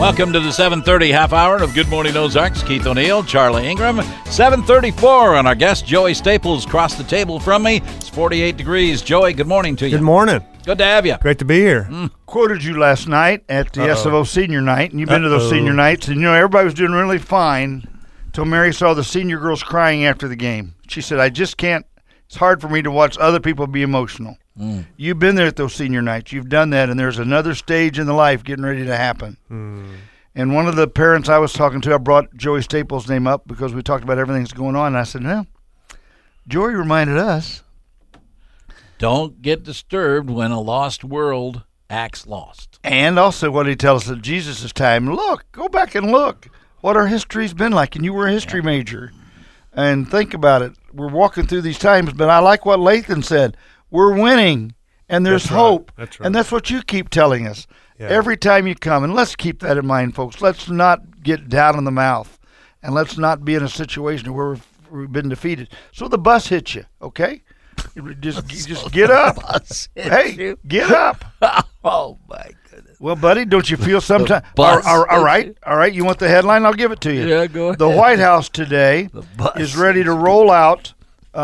Welcome to the 7:30 half hour of Good Morning Ozarks. Keith O'Neill, Charlie Ingram. 7:34, and our guest Joey Staples across the table from me. It's 48 degrees. Joey, good morning to you. Good morning. Good to have you. Great to be here. Quoted you last night at the SFO senior night, and you've been to those senior nights, and everybody was doing really fine until Mary saw the senior girls crying after the game. She said, I just can't, it's hard for me to watch other people be emotional. You've been there at those senior nights. You've done that, and there's another stage in the life getting ready to happen. And one of the parents I was talking to, I brought Joey Staples' name up because we talked about everything that's going on, and I said, well, Joey reminded us. Don't get disturbed when a lost world acts lost. And also what he tells us at Jesus' time, look, go back and look what our history's been like, and you were a history major. And think about it. We're walking through these times, but I like what Lathan said. We're winning, and there's hope. That's right. And that's what you keep telling us every time you come. And let's keep that in mind, folks. Let's not get down in the mouth, and let's not be in a situation where we've been defeated. So the bus hits you, okay? Just get up. Hey, get up. Oh, my goodness. Well, buddy, don't you feel sometimes? All right. You want the headline? I'll give it to you. Yeah, go ahead. The White House today is ready to roll out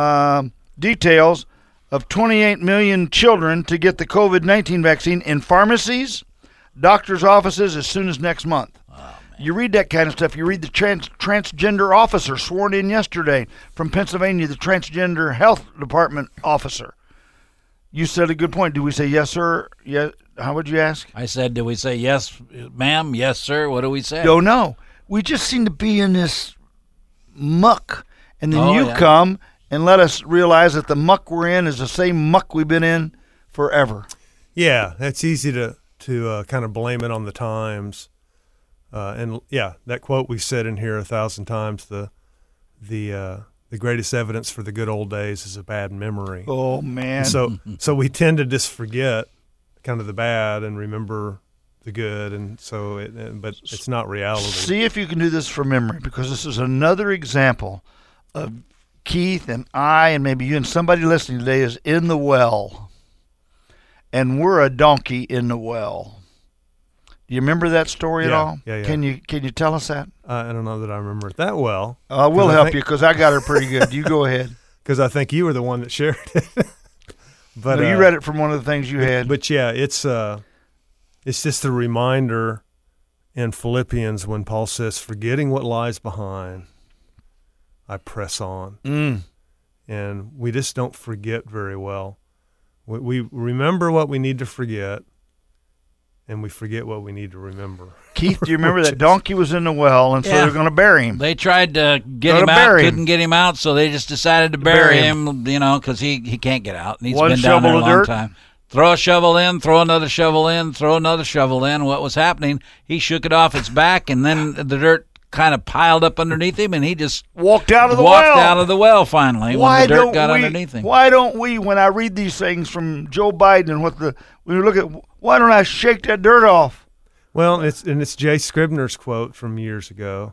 details of 28 million children to get the COVID-19 vaccine in pharmacies, doctors' offices as soon as next month. You read that kind of stuff. You read the transgender officer sworn in yesterday from Pennsylvania, the transgender health department officer. You said a good point. Do we say yes, sir? Yes. How would you ask? I said, do we say yes, ma'am? Yes, sir? What do we say? Don't know. We just seem to be in this muck. And then come and let us realize that the muck we're in is the same muck we've been in forever. Yeah, it's easy to kind of blame it on the times. And that quote we said in here 1,000 times, the greatest evidence for the good old days is a bad memory. Oh, man. So we tend to just forget kind of the bad and remember the good, but it's not reality. See if you can do this from memory, because this is another example of Keith and I and maybe you and somebody listening today is in the well, and we're a donkey in the well. Do you remember that story at all? Yeah. Can you tell us that? I don't know that I remember it that well. I will help you because I got her pretty good. You go ahead. Because I think you were the one that shared it. But you read it from one of the things you had. But yeah, it's just a reminder in Philippians when Paul says, forgetting what lies behind, I press on. And we just don't forget very well. We remember what we need to forget, and we forget what we need to remember. Keith, do you remember that donkey was in the well, and so they're going to bury him? They tried to get him out, couldn't get him out, so they just decided to bury him, because he can't get out. And he's been down there a long time. Throw a shovel in, throw another shovel in, throw another shovel in. What was happening, he shook it off its back, and then the dirt kind of piled up underneath him, and he just walked out of the well finally when the dirt got underneath him. Why don't we, when I read these things from Joe Biden and when we look at, why don't I shake that dirt off? Well, it's Jay Scribner's quote from years ago.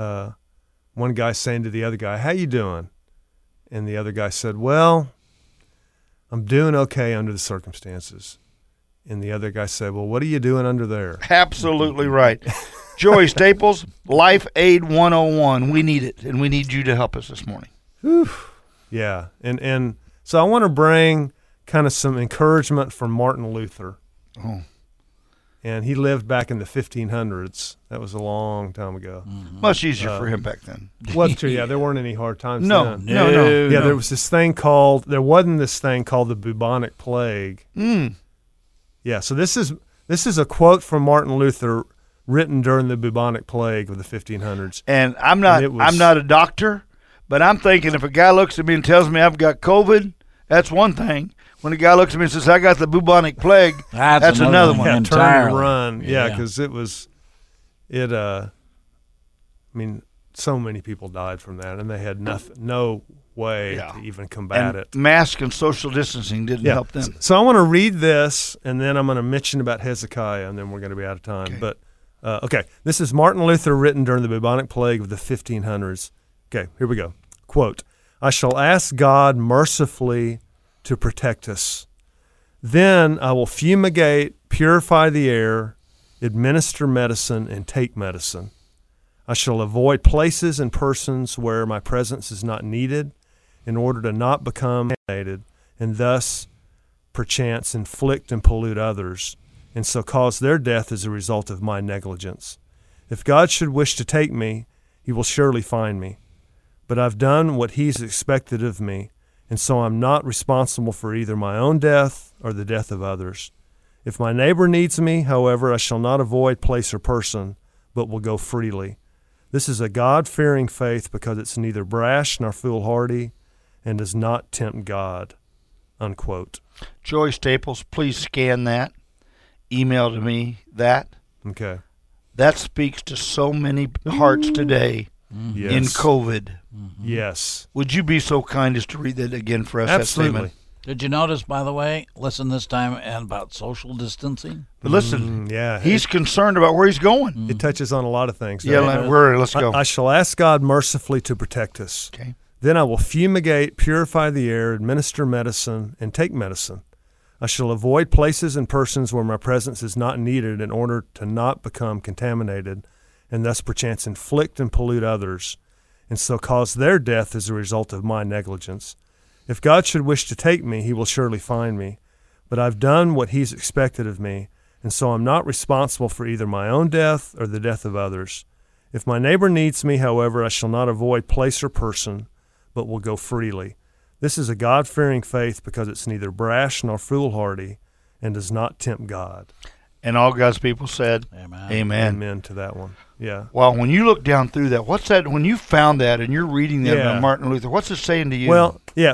One guy saying to the other guy, how you doing? And the other guy said, well, I'm doing okay under the circumstances. And the other guy said, well, what are you doing under there? Absolutely right. Joey Staples, Life Aid 101. We need it, and we need you to help us this morning. Whew. Yeah, and so I want to bring kind of some encouragement from Martin Luther. Oh. And he lived back in the 1500s. That was a long time ago. Mm-hmm. Much easier for him back then. Well, true, yeah, there weren't any hard times No. Yeah, there wasn't this thing called the bubonic plague. Yeah, so this is a quote from Martin Luther written during the bubonic plague of the 1500s. And I'm not a doctor, but I'm thinking if a guy looks at me and tells me I've got COVID, that's one thing. When a guy looks at me and says, I got the bubonic plague, that's another one. Yeah, turn and run. Yeah, because so many people died from that, and they had no way to even combat it. Mask and social distancing didn't help them. So I want to read this, and then I'm going to mention about Hezekiah, and then we're going to be out of time. Okay. But this is Martin Luther written during the bubonic plague of the 1500s. Okay, here we go. Quote, I shall ask God mercifully to protect us. Then I will fumigate, purify the air, administer medicine, and take medicine. I shall avoid places and persons where my presence is not needed in order to not become contaminated and thus, perchance, inflict and pollute others, and so cause their death as a result of my negligence. If God should wish to take me, he will surely find me. But I've done what he's expected of me, and so I'm not responsible for either my own death or the death of others. If my neighbor needs me, however, I shall not avoid place or person, but will go freely. This is a God-fearing faith because it's neither brash nor foolhardy and does not tempt God." Unquote. Joy Staples, please scan that. Email to me that. Okay. That speaks to so many hearts today in COVID. Yes. Would you be so kind as to read that again for us? Absolutely. Did you notice, by the way, listen this time and about social distancing? But listen, yeah, he's concerned about where he's going. It touches on a lot of things. Yeah, let's go. I shall ask God mercifully to protect us. Okay. Then I will fumigate, purify the air, administer medicine, and take medicine. I shall avoid places and persons where my presence is not needed in order to not become contaminated and thus perchance inflict and pollute others, and so cause their death as a result of my negligence. If God should wish to take me, he will surely find me. But I've done what he's expected of me, and so I'm not responsible for either my own death or the death of others. If my neighbor needs me, however, I shall not avoid place or person, but will go freely. This is a God-fearing faith because it's neither brash nor foolhardy and does not tempt God. And all God's people said, Amen. Amen. Amen to that one. Yeah. Well, when you look down through that, what's that? When you found that and you're reading that about Martin Luther, what's it saying to you? Well, yeah,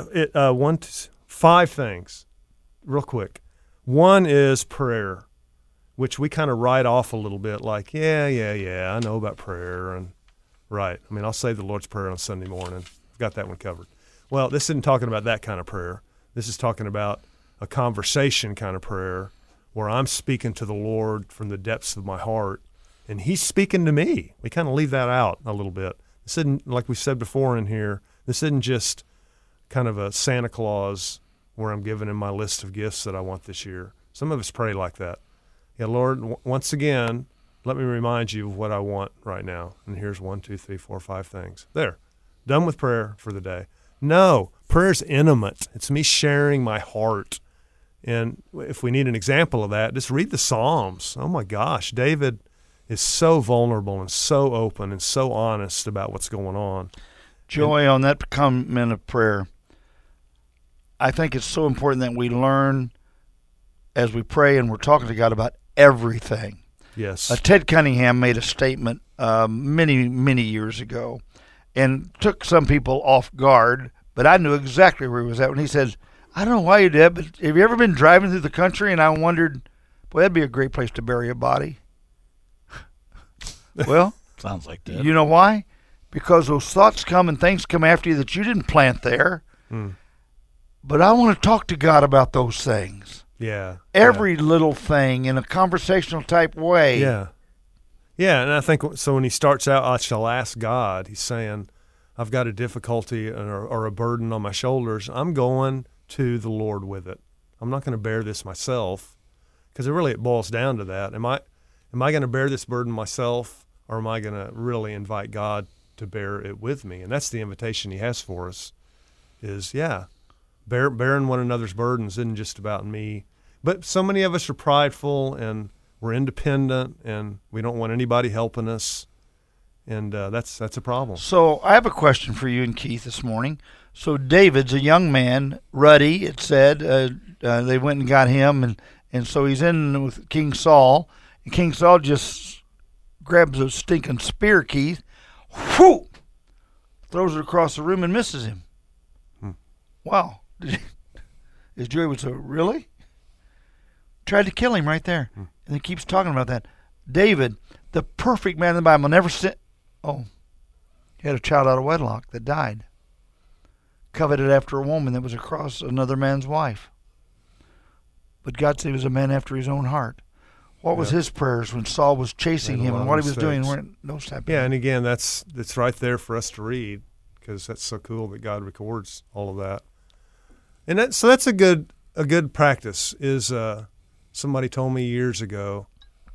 5 things, real quick. One is prayer, which we kind of write off a little bit, like, yeah, I know about prayer, and right. I mean, I'll say the Lord's Prayer on Sunday morning. I've got that one covered. Well, this isn't talking about that kind of prayer. This is talking about a conversation kind of prayer where I'm speaking to the Lord from the depths of my heart, and he's speaking to me. We kind of leave that out a little bit. This isn't, like we said before in here, this isn't just kind of a Santa Claus where I'm giving him my list of gifts that I want this year. Some of us pray like that. Yeah, Lord, once again, let me remind you of what I want right now. And here's 1, 2, 3, 4, 5 things. There. Done with prayer for the day. No, prayer's intimate. It's me sharing my heart. And if we need an example of that, just read the Psalms. Oh, my gosh. David is so vulnerable and so open and so honest about what's going on. Joy, on that comment of prayer, I think it's so important that we learn as we pray and we're talking to God about everything. Yes. Ted Cunningham made a statement many, many years ago and took some people off guard, but I knew exactly where he was at when he said, I don't know why you did, but have you ever been driving through the country and I wondered, boy, that'd be a great place to bury a body? Well, sounds like that. You know why? Because those thoughts come and things come after you that you didn't plant there. But I want to talk to God about those things. Yeah. Every little thing in a conversational type way. Yeah. Yeah, and I think so when he starts out, I shall ask God, he's saying, I've got a difficulty or a burden on my shoulders. I'm going to the Lord with it. I'm not going to bear this myself, because it boils down to that. Am I going to bear this burden myself, or am I going to really invite God to bear it with me? And that's the invitation he has for us is, bearing one another's burdens isn't just about me. But so many of us are prideful and we're independent and we don't want anybody helping us. And that's a problem. So I have a question for you and Keith this morning. So David's a young man, ruddy, it said. They went and got him, and so he's in with King Saul. And King Saul just grabs a stinking spear, Keith, whoo, throws it across the room and misses him. Wow. His Joy would say, really? Tried to kill him right there. And he keeps talking about that. David, the perfect man in the Bible, never sin. Oh, he had a child out of wedlock that died. Coveted after a woman that was across another man's wife. But God said he was a man after his own heart. What was his prayers when Saul was chasing him and what he was doing? Those type of and again, that's right there for us to read, because that's so cool that God records all of that. And that's a good practice. Is somebody told me years ago,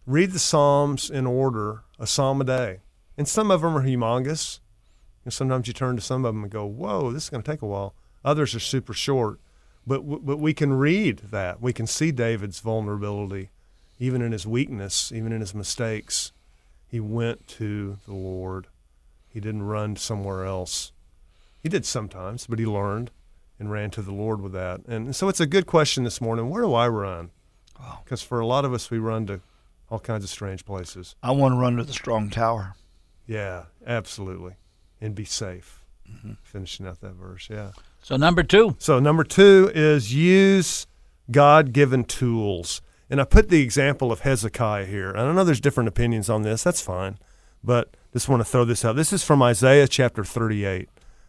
read the Psalms in order, a psalm a day. And some of them are humongous. And sometimes you turn to some of them and go, whoa, this is going to take a while. Others are super short. But we can read that. We can see David's vulnerability, even in his weakness, even in his mistakes. He went to the Lord. He didn't run somewhere else. He did sometimes, but he learned and ran to the Lord with that. And so it's a good question this morning. Where do I run? Because for a lot of us, we run to all kinds of strange places. I want to run to the strong tower. Yeah, absolutely. And be safe. Mm-hmm. Finishing out that verse, yeah. So number 2. So number 2 is use God-given tools. And I put the example of Hezekiah here. And I know there's different opinions on this. That's fine. But just want to throw this out. This is from Isaiah chapter 38.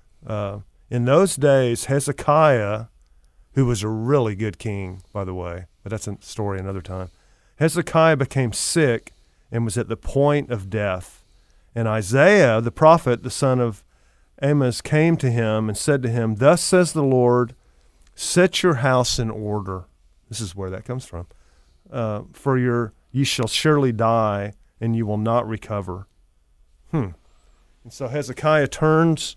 In those days, Hezekiah, who was a really good king, by the way, but that's a story another time, Hezekiah became sick and was at the point of death. And Isaiah, the prophet, the son of Amos, came to him and said to him, "Thus says the Lord, set your house in order." This is where that comes from. "For you shall surely die, and you will not recover." And so Hezekiah turned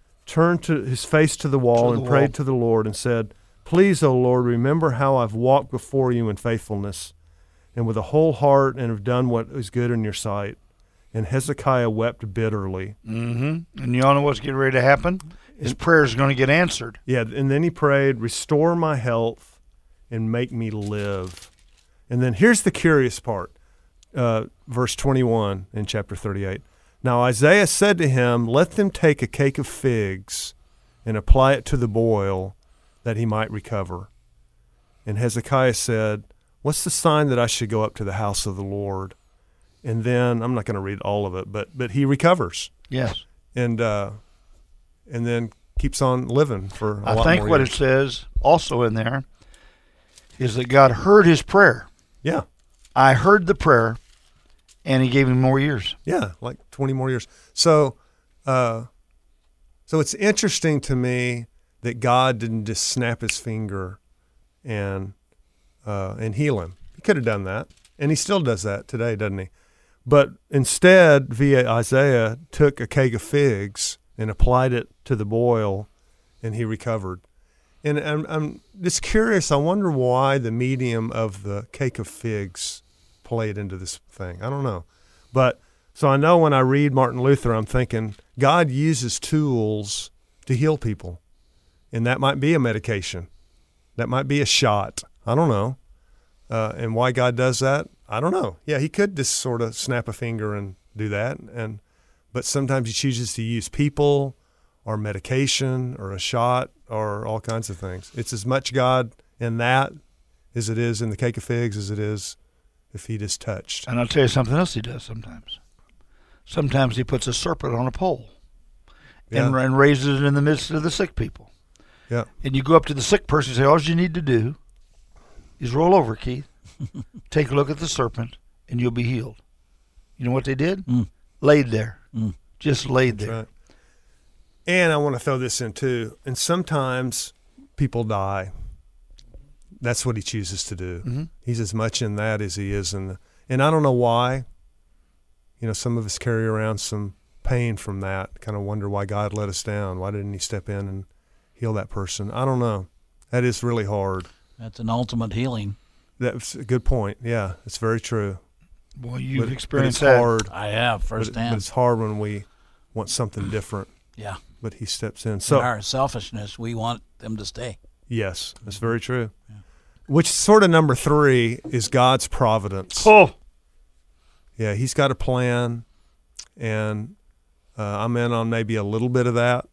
to his face to the wall and prayed to the Lord and said, "Please, O Lord, remember how I've walked before you in faithfulness and with a whole heart and have done what is good in your sight." And Hezekiah wept bitterly. Mm-hmm. And you all know what's getting ready to happen? His prayer is going to get answered. Yeah, and then he prayed, "Restore my health and make me live." And then here's the curious part, verse 21 in chapter 38. "Now Isaiah said to him, let them take a cake of figs and apply it to the boil that he might recover. And Hezekiah said, what's the sign that I should go up to the house of the Lord? And then, I'm not going to read all of it, but he recovers. Yes. And then keeps on living for a lot more years. I think what it says also in there is that God heard his prayer. Yeah. I heard the prayer, and he gave him more years. Yeah, like 20 more years. So it's interesting to me that God didn't just snap his finger and heal him. He could have done that, and he still does that today, doesn't he? But instead, via Isaiah, took a cake of figs and applied it to the boil, and he recovered. And I'm just curious, I wonder why the medium of the cake of figs played into this thing. I don't know. But so I know when I read Martin Luther, I'm thinking God uses tools to heal people. And that might be a medication. That might be a shot. I don't know. And why God does that, I don't know. Yeah, he could just sort of snap a finger and do that. But sometimes he chooses to use people or medication or a shot or all kinds of things. It's as much God in that as it is in the cake of figs as it is if he just touched. And I'll tell you something else he does sometimes. Sometimes he puts a serpent on a pole and raises it in the midst of the sick people. Yeah. And you go up to the sick person and say, all you need to do is roll over, Keith, take a look at the serpent, and you'll be healed. You know what they did? Laid there. Just laid there. Right. And I want to throw this in too. And sometimes people die. That's what he chooses to do. Mm-hmm. He's as much in that as he is in and I don't know why. You know, some of us carry around some pain from that. Kind of wonder why God let us down. Why didn't he step in and heal that person? I don't know. That is really hard. That's an ultimate healing. That's a good point. Yeah, it's very true. Boy, you've experienced that. Hard. I have firsthand. But it's hard when we want something different. Yeah. But he steps in. So in our selfishness, we want them to stay. Yes, that's very true. Yeah. Which sort of number 3 is God's providence. Oh. Yeah, he's got a plan, and I'm in on maybe a little bit of that,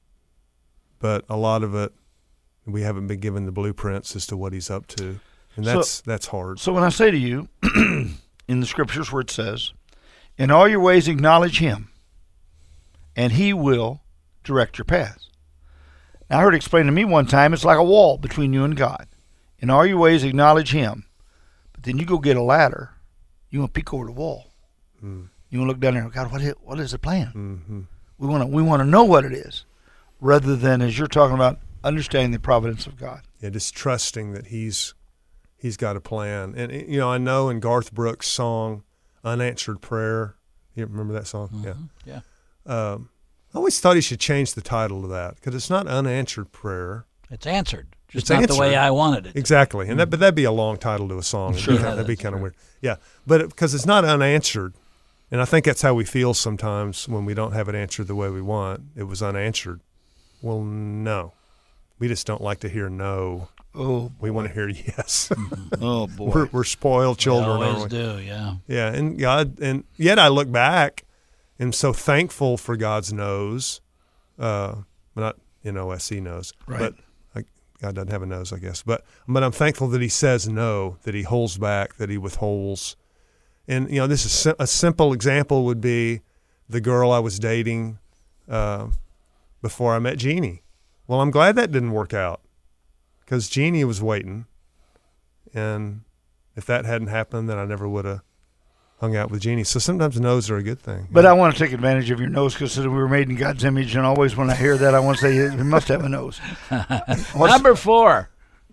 but a lot of it, we haven't been given the blueprints as to what he's up to, and that's hard. So when I say to you, in the scriptures where it says, in all your ways acknowledge him, and he will direct your paths. Now, I heard it explained to me one time, it's like a wall between you and God. In all your ways acknowledge him, but then you go get a ladder, you want to peek over the wall. You want to look down there, God, what is the plan? Mm-hmm. We want to know what it is, rather than, as you're talking about, understanding the providence of God. Yeah, just trusting that he's He's got a plan. And, you know, I know in Garth Brooks' song, Unanswered Prayer, you remember that song? Mm-hmm. Yeah. I always thought he should change the title to that because it's not Unanswered Prayer. It's answered. Just It's not answered. the way I wanted it. Exactly. And but that'd be a long title to a song. Sure. That'd be kind of weird. Yeah. But because it's not unanswered. And I think that's how we feel sometimes when we don't have it answered the way we want. It was unanswered. Well, no. We just don't like to hear no. Oh, we want to hear yes. Oh boy, we're spoiled children. We always do, yeah. Yeah, and God, and yet I look back, and I'm so thankful for God's no's, not NOSE knows, right? But God doesn't have a nose, I guess. But I'm thankful that He says no, that He holds back, that He withholds. And you know, this is a simple example would be the girl I was dating before I met Jeannie. Well, I'm glad that didn't work out. Because Jeannie was waiting, and if that hadn't happened, then I never would have hung out with Jeannie. So sometimes no's are a good thing. But I want to take advantage of your nose because we were made in God's image, and always when I hear that, I want to say he must have a nose. Number 4.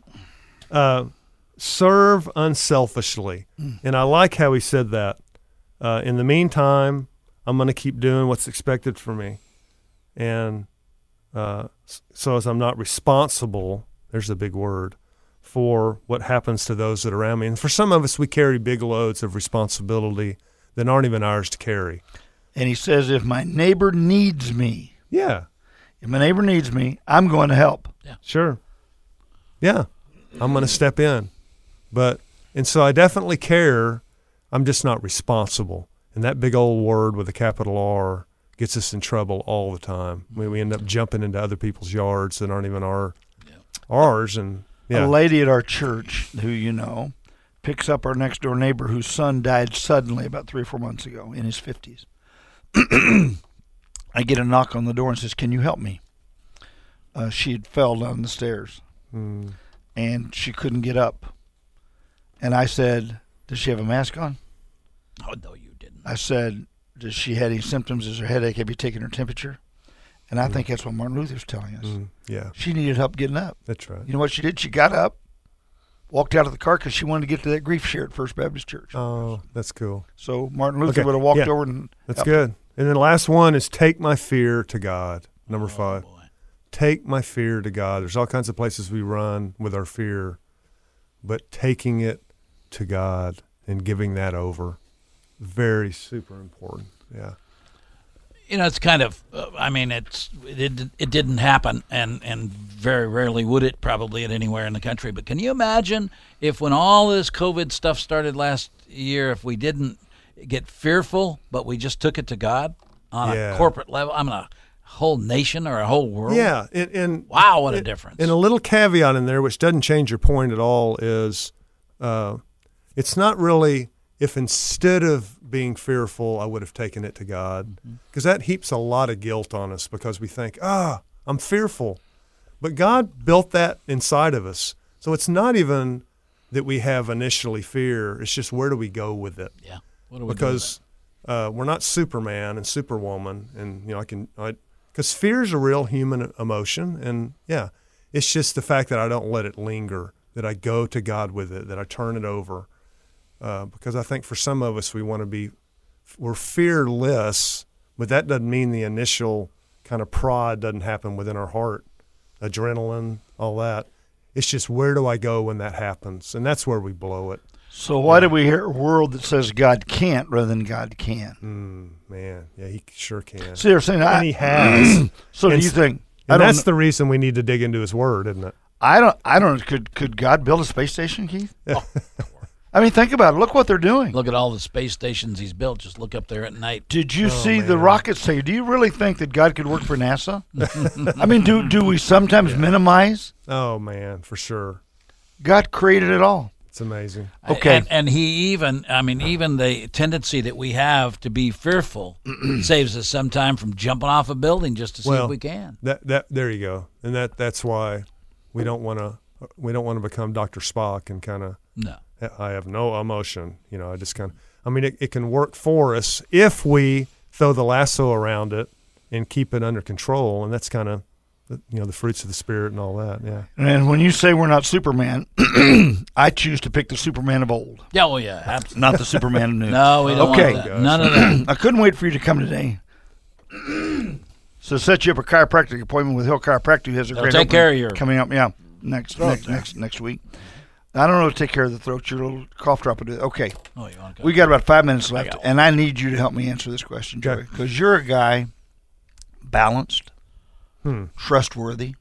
Serve unselfishly. And I like how he said that. In the meantime, I'm going to keep doing what's expected from me. And so as I'm not responsible, there's a big word, for what happens to those that are around me. And for some of us, we carry big loads of responsibility that aren't even ours to carry. And he says, if my neighbor needs me, Yeah. if my neighbor needs me, I'm going to help. Yeah. Sure. Yeah. I'm going to step in. And so I definitely care. I'm just not responsible. And that big old word with a capital R gets us in trouble all the time. We end up jumping into other people's yards that aren't even ours. And yeah. A lady at our church who you know picks up our next door neighbor whose son died suddenly about 3 or 4 months ago in his 50s. I get a knock on the door and says, "Can you help me?" She had fell down the stairs and she couldn't get up. And I said, "Does she have a mask on?" Oh, no, you didn't. I said, "Does she have any symptoms? Is her headache? Have you taken her temperature?" And I think that's what Martin Luther's telling us. Yeah. She needed help getting up. That's right. You know what she did? She got up, walked out of the car because she wanted to get to that grief share at First Baptist Church. Oh, that's cool. So Martin Luther would have walked over and That's good. And then the last one is take my fear to God. Number 5. Boy. Take my fear to God. There's all kinds of places we run with our fear, but taking it to God and giving that over, very super important. Yeah. You know, it's kind of, it didn't happen, and very rarely would it probably at anywhere in the country. But can you imagine if when all this COVID stuff started last year, if we didn't get fearful, but we just took it to God on a corporate level, a whole nation or a whole world? Yeah. And wow, what a difference. And a little caveat in there, which doesn't change your point at all, is it's not really if instead of being fearful, I would have taken it to God, because that heaps a lot of guilt on us because we think, I'm fearful. But God built that inside of us. So it's not even that we have initially fear. It's just where do we go with it? Yeah. What do we because we're not Superman and Superwoman. And, because fear is a real human emotion. And, it's just the fact that I don't let it linger, that I go to God with it, that I turn it over. Because I think for some of us, we're fearless, but that doesn't mean the initial kind of pride doesn't happen within our heart, adrenaline, all that. It's just where do I go when that happens? And that's where we blow it. So why do we hear a world that says God can't rather than God can? Man, yeah, he sure can. So you're saying and he has. So do you think? And that's the reason we need to dig into his word, isn't it? I don't. Could God build a space station, Keith? I mean, think about it. Look what they're doing. Look at all the space stations he's built. Just look up there at night. Did you see the rockets say, do you really think that God could work for NASA? I mean, do we sometimes minimize? Oh, man, for sure. God created it all. It's amazing. Okay. And he even the tendency that we have to be fearful saves us sometime from jumping off a building just to see if we can. There you go. And that's why we don't want to become Dr. Spock and kind of. No. I have no emotion. I just it can work for us if we throw the lasso around it and keep it under control. And that's kind of, the fruits of the Spirit and all that. Yeah. And when you say we're not Superman, I choose to pick the Superman of old. Yeah, well, yeah, absolutely. Not the Superman of new. No, we don't want that. None of that. I couldn't wait for you to come today. So set you up a chiropractic appointment with Hill Chiropractic, who has a great take care of your coming up. Yeah, next week. I don't know to take care of the throat. Your little cough drop will do it. Okay. Oh, you want to go? We got about 5 minutes left, and I need you to help me answer this question, Joey, because you're a guy balanced, trustworthy.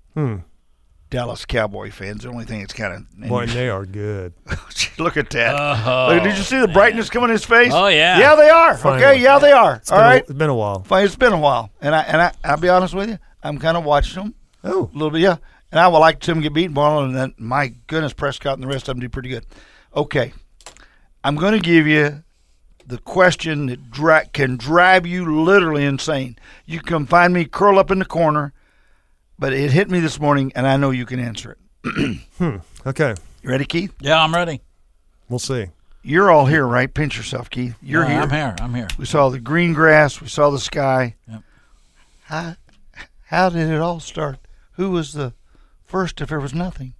Dallas Cowboy fans. The only thing that's kind of boy, they are good. Look at that. Look, did you see the brightness coming in his face? Oh yeah. Yeah, they are. Finally. Okay, yeah, they are. All right. It's been a while. It's been a while, and I'll be honest with you. I'm kind of watching them. Oh, a little bit, yeah. And I would like to see them get beaten, and then my goodness, Prescott and the rest of them do pretty good. Okay, I'm going to give you the question that can drive you literally insane. You can find me curled up in the corner. But it hit me this morning, and I know you can answer it. Okay. You ready, Keith? Yeah, I'm ready. We'll see. You're all here, right? Pinch yourself, Keith. You're here. I'm here. We saw the green grass. We saw the sky. Yep. How did it all start? Who was the first if there was nothing?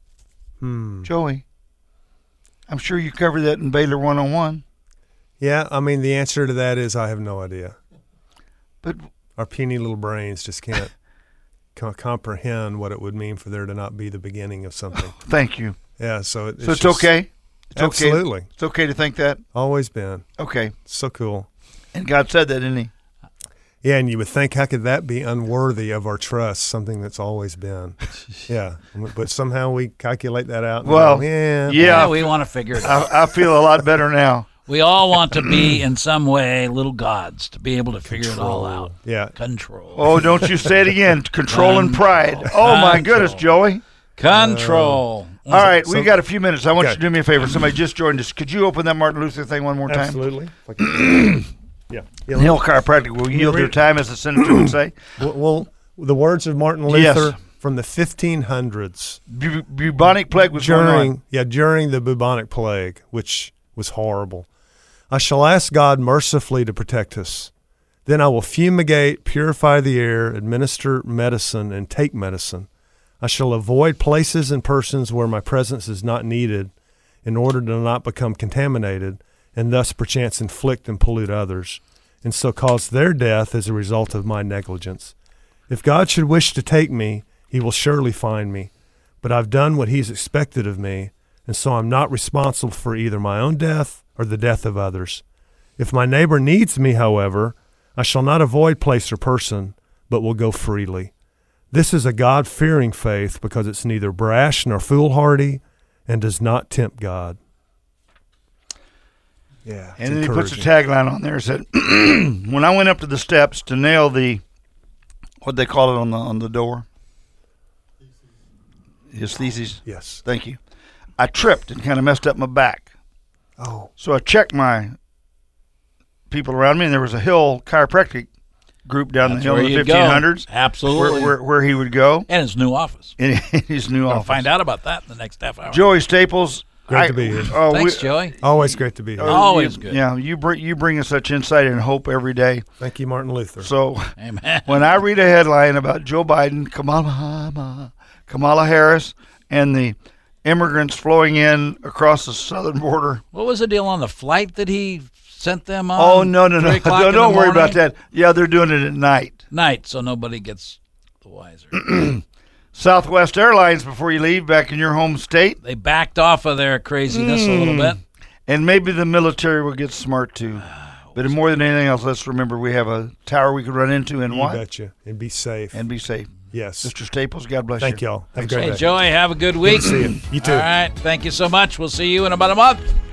Joey, I'm sure you covered that in Baylor 101. Yeah, I mean, the answer to that is I have no idea. But our puny little brains just can't comprehend what it would mean for there to not be the beginning of something. Thank you. Yeah, so it's just, okay. It's absolutely. Okay. It's okay to think that. Always been. Okay. So cool. And God said that, didn't He? Yeah, and you would think, how could that be unworthy of our trust? Something that's always been. Yeah, but somehow we calculate that out. Well, yeah, we want to figure it out. I feel a lot better now. We all want to be, in some way, little gods, to be able to figure it all out. Yeah. Control. Oh, don't you say it again. Control and pride. Oh, my goodness, Joey. Control. All right, we got a few minutes. I want you to do me a favor. Somebody just joined us. Could you open that Martin Luther thing one more time? Absolutely. Yeah. Hill Chiropractic will yield their time, as the senator would say. Well, the words of Martin Luther from the 1500s. Bubonic plague was going on. Yeah, during the bubonic plague, which was horrible. I shall ask God mercifully to protect us. Then I will fumigate, purify the air, administer medicine, and take medicine. I shall avoid places and persons where my presence is not needed in order to not become contaminated and thus perchance inflict and pollute others, and so cause their death as a result of my negligence. If God should wish to take me, He will surely find me, but I've done what He's expected of me, and so I'm not responsible for either my own death or the death of others. If my neighbor needs me, however, I shall not avoid place or person, but will go freely. This is a God-fearing faith because it's neither brash nor foolhardy and does not tempt God. Yeah, and then he puts a tagline on there. Said, "When I went up to the steps to nail the, what they call it on the door, his theses. Yes, thank you. I tripped and kind of messed up my back. Oh, so I checked my people around me, and there was a Hill Chiropractic group down the hill in the 1500s. Absolutely, where he would go, and his new office. In his new office. Find out about that in the next half hour. Joey Staples. Great to be here. Thanks, Joey. Always great to be here. Always good. Yeah, you bring us such insight and hope every day. Thank you, Martin Luther. So, amen. When I read a headline about Joe Biden, Kamala Harris, and the immigrants flowing in across the southern border. What was the deal on the flight that he sent them on? Oh, no. Don't worry about that. Yeah, they're doing it at night. Night, so nobody gets the wiser. Southwest Airlines, before you leave, back in your home state. They backed off of their craziness a little bit. And maybe the military will get smart, too. But more than anything else, let's remember we have a tower we could run into and what? You betcha. And be safe. Yes. Mr. Staples, God bless you. Thank y'all. Have a great day. Joey, have a good week. Good to see you. You too. All right. Thank you so much. We'll see you in about a month.